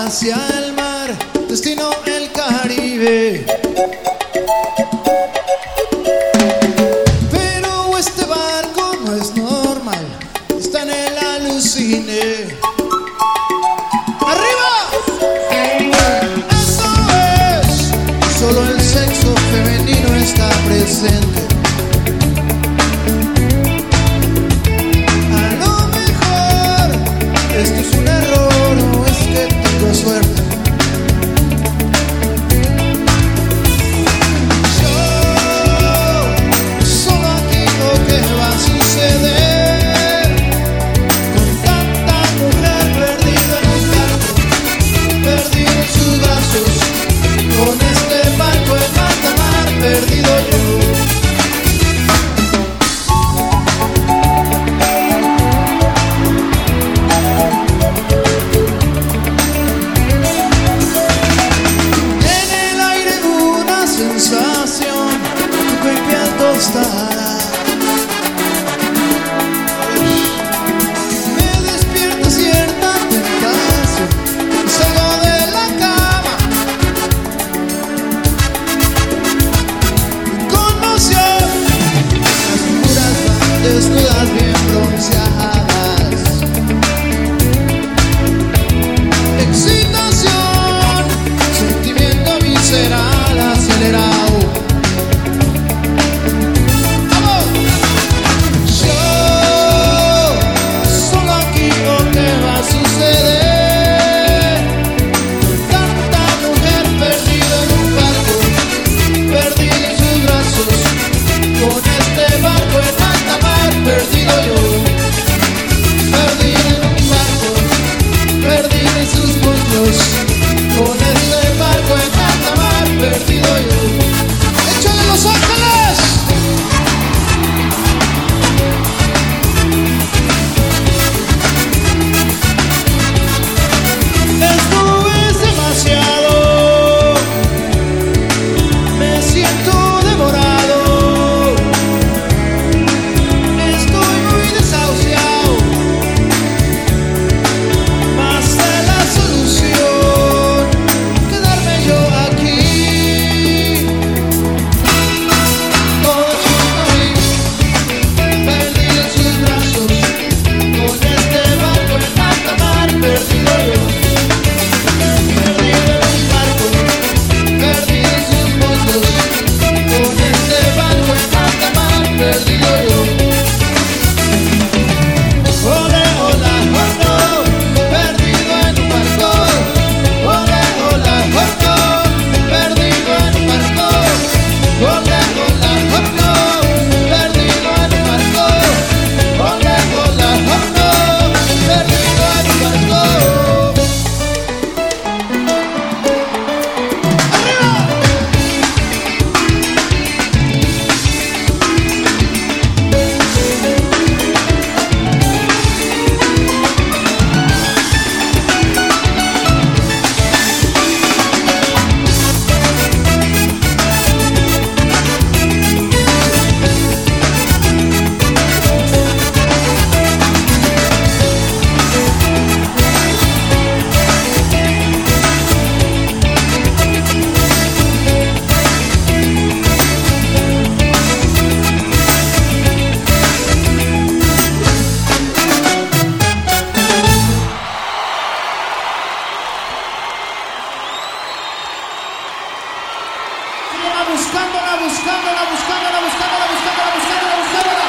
hacia el mar, destino el Caribe. Pero este barco no es normal, está en el alucine. ¡Arriba! Eso es, solo el sexo femenino está presente. A lo mejor esto es un error o es que tengo suerte. Yo solo aquí lo que va a suceder con tanta mujer perdida en un barco, perdida en sus brazos, con este barco en alta mar, perdido yo. Me despierta cierta tentación y salgo de la cama. Conmoción, las figuras van desnudas bien bronceadas. Excitación, sentimiento visceral acelerado. Perdido yo, perdido en un barco, perdido en sus muslos, con este barco en alta mar, perdido yo. ¡Hecho de Los Ángeles! Esto es demasiado, me siento devorado. Buscándola, buscándola, buscándola, buscándola, buscándola, buscándola, buscándola.